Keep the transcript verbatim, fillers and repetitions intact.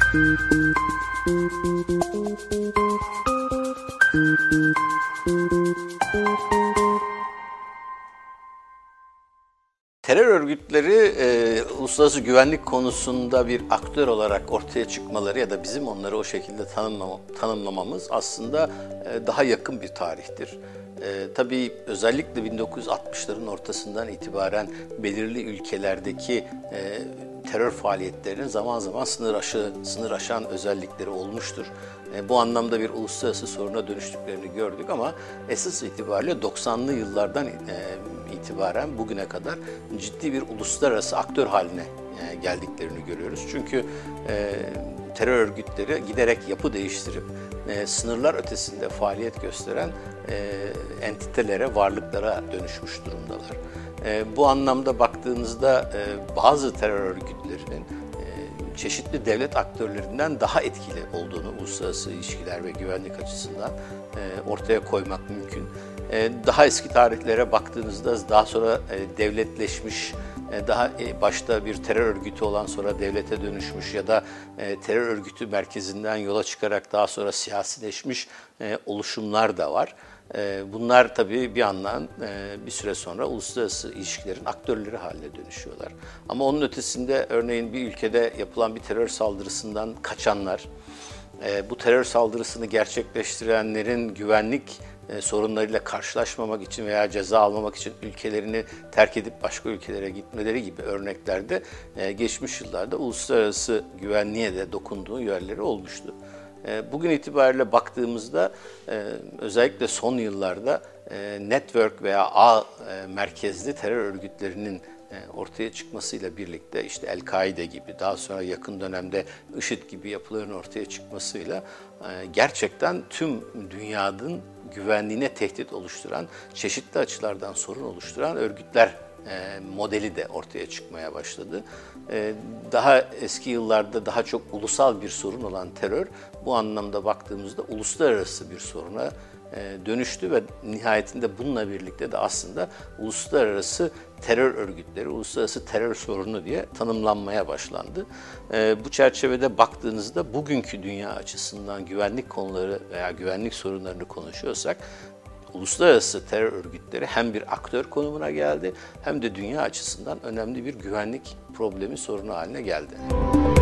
Terör örgütleri e, uluslararası güvenlik konusunda bir aktör olarak ortaya çıkmaları ya da bizim onları o şekilde tanımlama, tanımlamamız aslında e, daha yakın bir tarihtir. E, tabii özellikle bin dokuz yüz altmışların ortasından itibaren belirli ülkelerdeki e, terör faaliyetlerinin zaman zaman sınır aşı, sınır aşan özellikleri olmuştur. E, bu anlamda bir uluslararası soruna dönüştüklerini gördük ama esas itibariyle doksanlı yıllardan e, itibaren bugüne kadar ciddi bir uluslararası aktör haline e, geldiklerini görüyoruz. Çünkü e, terör örgütleri giderek yapı değiştirip e, sınırlar ötesinde faaliyet gösteren e, entitelere, varlıklara dönüşmüş durumdalar. E, bu anlamda baktığınızda e, bazı terör örgütlerinin e, çeşitli devlet aktörlerinden daha etkili olduğunu uluslararası ilişkiler ve güvenlik açısından e, ortaya koymak mümkün. E, daha eski tarihlere baktığınızda daha sonra e, devletleşmiş, e, daha e, başta bir terör örgütü olan sonra devlete dönüşmüş ya da e, terör örgütü merkezinden yola çıkarak daha sonra siyasileşmiş e, oluşumlar da var. Bunlar tabii bir yandan bir süre sonra uluslararası ilişkilerin aktörleri haline dönüşüyorlar. Ama onun ötesinde örneğin bir ülkede yapılan bir terör saldırısından kaçanlar, bu terör saldırısını gerçekleştirenlerin güvenlik sorunlarıyla karşılaşmamak için veya ceza almamak için ülkelerini terk edip başka ülkelere gitmeleri gibi örneklerde geçmiş yıllarda uluslararası güvenliğe de dokunduğu yerleri olmuştu. Bugün itibariyle baktığımızda özellikle son yıllarda network veya ağ merkezli terör örgütlerinin ortaya çıkmasıyla birlikte işte El-Kaide gibi daha sonra yakın dönemde IŞİD gibi yapıların ortaya çıkmasıyla gerçekten tüm dünyanın güvenliğine tehdit oluşturan, çeşitli açılardan sorun oluşturan örgütler modeli de ortaya çıkmaya başladı. Daha eski yıllarda daha çok ulusal bir sorun olan terör bu anlamda baktığımızda uluslararası bir soruna dönüştü ve nihayetinde bununla birlikte de aslında uluslararası terör örgütleri, uluslararası terör sorunu diye tanımlanmaya başlandı. Bu çerçevede baktığınızda bugünkü dünya açısından güvenlik konuları veya güvenlik sorunlarını konuşuyorsak uluslararası terör örgütleri hem bir aktör konumuna geldi hem de dünya açısından önemli bir güvenlik problemi sorunu haline geldi.